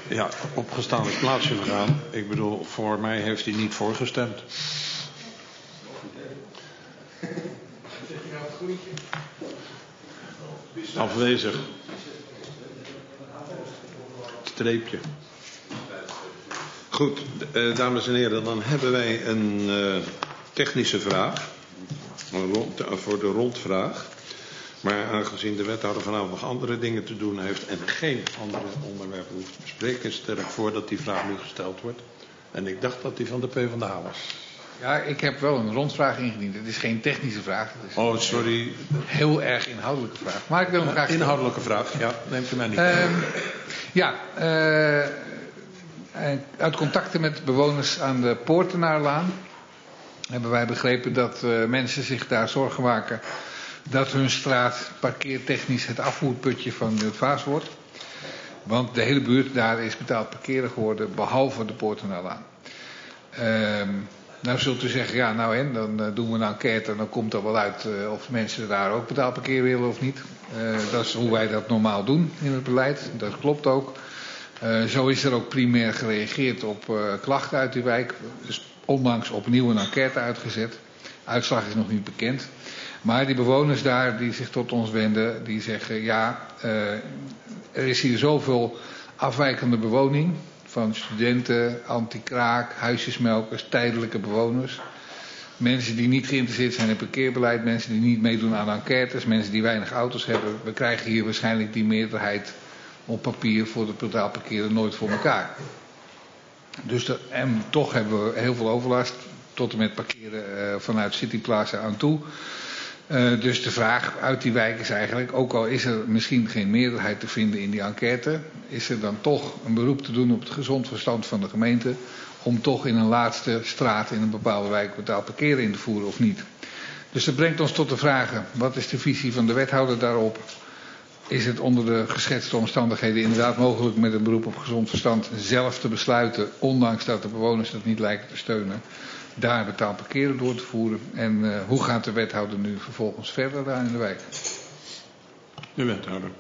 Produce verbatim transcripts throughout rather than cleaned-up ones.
Ja, opgestaan is plaatsje gegaan. Ik bedoel, voor mij heeft hij niet voorgestemd. Afwezig. Streepje. Goed, eh, dames en heren, dan hebben wij een uh, technische vraag. Een rond, uh, voor de rondvraag. Maar aangezien de wethouder vanavond nog andere dingen te doen heeft en geen andere onderwerpen hoeft te bespreken, stel ik voor dat die vraag nu gesteld wordt. En ik dacht dat die van de PvdA was. Ja, ik heb wel een rondvraag ingediend. Het is geen technische vraag. Het is oh, sorry. Een heel erg inhoudelijke vraag. Maar ik wil hem graag stellen. Inhoudelijke vraag, ja. Neemt u mij niet. Uh, ja, uh, uit contacten met bewoners aan de Poortenaarlaan hebben wij begrepen dat uh, mensen zich daar zorgen maken dat hun straat parkeertechnisch het afvoerputje van het Vaas wordt. Want de hele buurt daar is betaald parkeren geworden, behalve de Poortenaarlaan. Uh, nou zult u zeggen, ja nou en, dan uh, doen we een enquête en dan komt er wel uit uh, of mensen daar ook betaald parkeren willen of niet. Uh, dat is hoe wij dat normaal doen in het beleid, dat klopt ook. Uh, zo is er ook primair gereageerd op uh, klachten uit die wijk. Dus onlangs opnieuw een enquête uitgezet. Uitslag is nog niet bekend. Maar die bewoners daar die zich tot ons wenden, die zeggen ja, uh, er is hier zoveel afwijkende bewoning. Van studenten, anti-kraak, huisjesmelkers, tijdelijke bewoners. Mensen die niet geïnteresseerd zijn in parkeerbeleid, mensen die niet meedoen aan enquêtes, mensen die weinig auto's hebben. We krijgen hier waarschijnlijk die meerderheid op papier voor het betaald parkeren nooit voor elkaar. Dus de, en toch hebben we heel veel overlast tot en met parkeren uh, vanuit Cityplaza aan toe. Uh, dus de vraag uit die wijk is eigenlijk, ook al is er misschien geen meerderheid te vinden in die enquête, is er dan toch een beroep te doen op het gezond verstand van de gemeente om toch in een laatste straat in een bepaalde wijk betaald parkeren in te voeren of niet. Dus dat brengt ons tot de vragen, wat is de visie van de wethouder daarop? Is het onder de geschetste omstandigheden inderdaad mogelijk met een beroep op gezond verstand zelf te besluiten, ondanks dat de bewoners dat niet lijken te steunen, daar betaald parkeren door te voeren? En uh, hoe gaat de wethouder nu vervolgens verder daar in de wijk? De wethouder.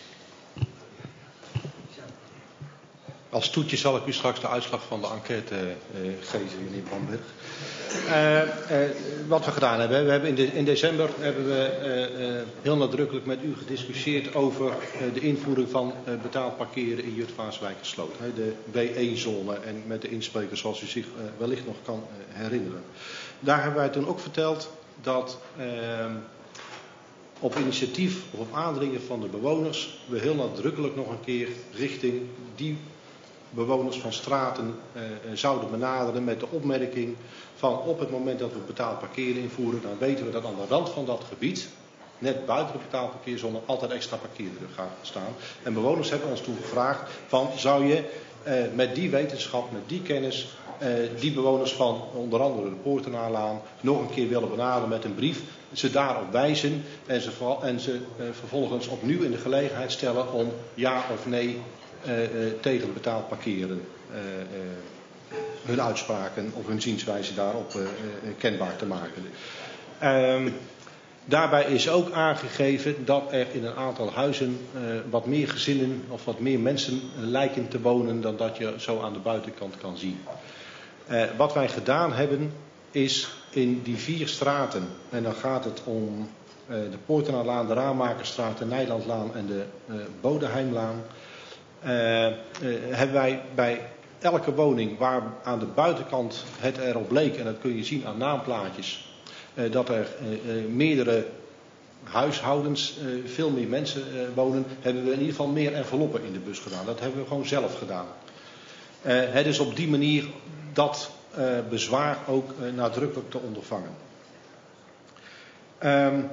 Als toetje zal ik u straks de uitslag van de enquête uh, geven, meneer Bamberg. Uh, uh, wat we gedaan hebben, we hebben in, de, in december hebben we uh, uh, heel nadrukkelijk met u gediscussieerd over uh, de invoering van uh, betaald parkeren in Jutphaaswijkersloot. Uh, de B één zone en met de insprekers zoals u zich uh, wellicht nog kan uh, herinneren. Daar hebben wij toen ook verteld dat uh, op initiatief of op aandringen van de bewoners we heel nadrukkelijk nog een keer richting die bewoners van straten uh, zouden benaderen met de opmerking van op het moment dat we betaald parkeren invoeren, dan weten we dat aan de rand van dat gebied, net buiten de betaald parkeerzone, altijd extra parkeerdruk gaat staan. En bewoners hebben ons toen gevraagd van zou je uh, met die wetenschap, met die kennis, uh, die bewoners van onder andere de Poortenaarlaan nog een keer willen benaderen met een brief, ze daarop wijzen en ze, en ze uh, vervolgens opnieuw in de gelegenheid stellen om ja of nee Uh, uh, tegen betaald parkeren uh, uh, hun uitspraken of hun zienswijze daarop uh, uh, kenbaar te maken. Uh, daarbij is ook aangegeven dat er in een aantal huizen uh, wat meer gezinnen of wat meer mensen lijken te wonen dan dat je zo aan de buitenkant kan zien. Uh, wat wij gedaan hebben is in die vier straten, en dan gaat het om uh, de Poortenaarlaan, de Raammakerstraat, de Nijlandlaan en de uh, Bodeheimlaan. Uh, uh, hebben wij bij elke woning waar aan de buitenkant het erop leek, en dat kun je zien aan naamplaatjes, uh, dat er uh, uh, meerdere huishoudens, uh, veel meer mensen uh, wonen, hebben we in ieder geval meer enveloppen in de bus gedaan. Dat hebben we gewoon zelf gedaan. Uh, het is op die manier dat uh, bezwaar ook uh, nadrukkelijk te ondervangen. Um,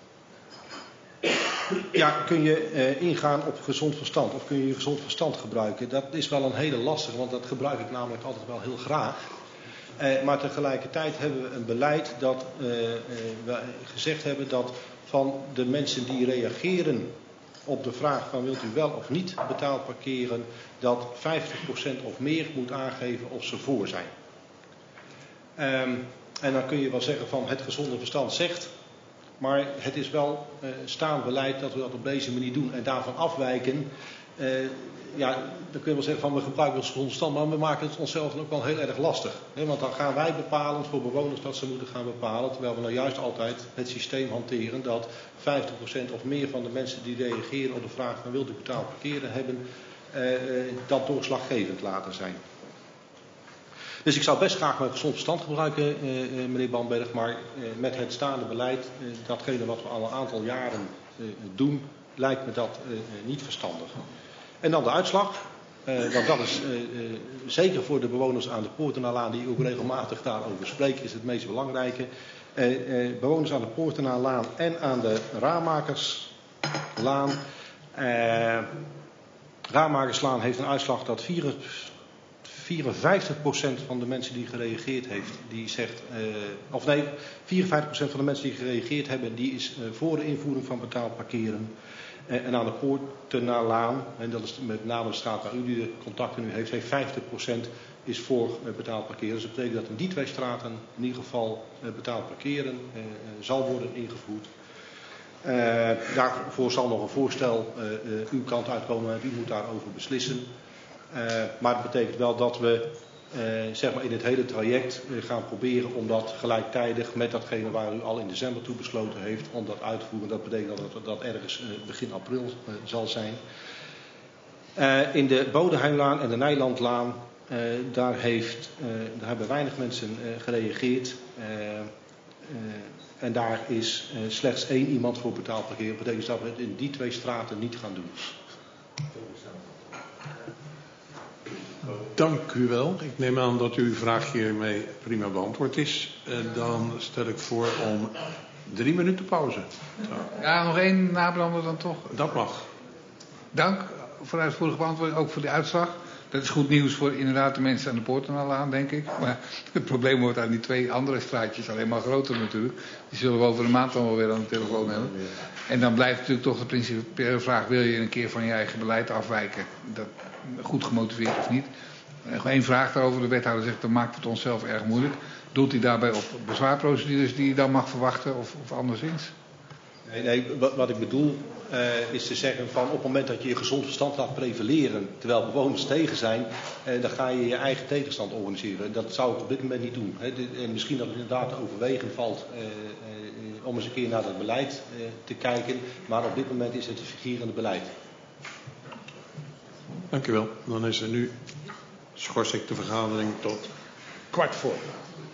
Ja, kun je uh, ingaan op gezond verstand of kun je je gezond verstand gebruiken? Dat is wel een hele lastige, want dat gebruik ik namelijk altijd wel heel graag. Uh, maar tegelijkertijd hebben we een beleid dat uh, uh, we gezegd hebben dat van de mensen die reageren op de vraag van wilt u wel of niet betaald parkeren, dat vijftig procent of meer moet aangeven of ze voor zijn. Um, en dan kun je wel zeggen van het gezonde verstand zegt, maar het is wel uh, staand beleid dat we dat op deze manier doen. En daarvan afwijken, Uh, ja, dan kun je wel zeggen van we gebruiken ons gezond verstand, maar we maken het onszelf ook wel heel erg lastig. Hè? Want dan gaan wij bepalen voor bewoners dat ze moeten gaan bepalen, terwijl we nou juist altijd het systeem hanteren dat vijftig procent of meer van de mensen die reageren op de vraag van wilt u betaald parkeren hebben, uh, dat doorslaggevend laten zijn. Dus ik zou best graag mijn gezond verstand gebruiken, uh, uh, meneer Bamberg, maar uh, met het staande beleid, uh, datgene wat we al een aantal jaren uh, doen, lijkt me dat uh, niet verstandig. En dan de uitslag, uh, want dat is uh, uh, zeker voor de bewoners aan de Poortenaarlaan, die ook regelmatig daarover spreken, is het meest belangrijke. Uh, uh, bewoners aan de Poortenaarlaan en aan de Raammakerslaan. Uh, Raammakerslaan heeft een uitslag dat vierenvijftig procent van de mensen die gereageerd heeft, die zegt, uh, of nee, vierenvijftig procent van de mensen die gereageerd hebben, die is uh, voor de invoering van betaald parkeren. Uh, en aan de Poortenaarlaan, en dat is met name de straat waar u de contacten nu heeft, heeft vijftig procent is voor uh, betaald parkeren. Dus dat betekent dat in die twee straten in ieder geval uh, betaald parkeren uh, uh, zal worden ingevoerd. Uh, daarvoor zal nog een voorstel uh, uh, uw kant uitkomen en u moet daarover beslissen. Uh, maar dat betekent wel dat we uh, zeg maar in het hele traject uh, gaan proberen om dat gelijktijdig met datgene waar u al in december toe besloten heeft om dat uit te voeren. Dat betekent dat dat ergens uh, begin april uh, zal zijn. Uh, in de Bodeheimlaan en de Nijlandlaan, uh, daar, heeft, uh, daar hebben weinig mensen uh, gereageerd. Uh, uh, en daar is uh, slechts één iemand voor betaald parkeren. Dat betekent dat we het in die twee straten niet gaan doen. Dank u wel. Ik neem aan dat uw vraag hiermee prima beantwoord is. En dan stel ik voor om drie minuten pauze. Ja, nog één nabrander dan toch. Dat mag. Dank voor de uitvoerige beantwoording, ook voor de uitslag. Dat is goed nieuws voor inderdaad de mensen aan de Poortenaarlaan, denk ik. Maar het probleem wordt aan die twee andere straatjes alleen maar groter natuurlijk. Die zullen we over een maand dan wel weer aan de telefoon hebben. En dan blijft natuurlijk toch de principiële vraag, wil je een keer van je eigen beleid afwijken? Dat, goed gemotiveerd of niet. Nog één vraag daarover. De wethouder zegt, dan maakt het onszelf erg moeilijk. Doelt hij daarbij op bezwaarprocedures die je dan mag verwachten of, of anderszins? Nee, nee, wat, wat ik bedoel uh, is te zeggen van op het moment dat je je gezond verstand laat prevaleren terwijl bewoners tegen zijn, uh, dan ga je je eigen tegenstand organiseren. Dat zou ik op dit moment niet doen. Hè. De, en misschien dat het inderdaad te overwegen valt uh, uh, om eens een keer naar het beleid uh, te kijken, maar op dit moment is het een vigerende beleid. Dank u wel. Dan is er nu, schors ik de vergadering tot kwart voor.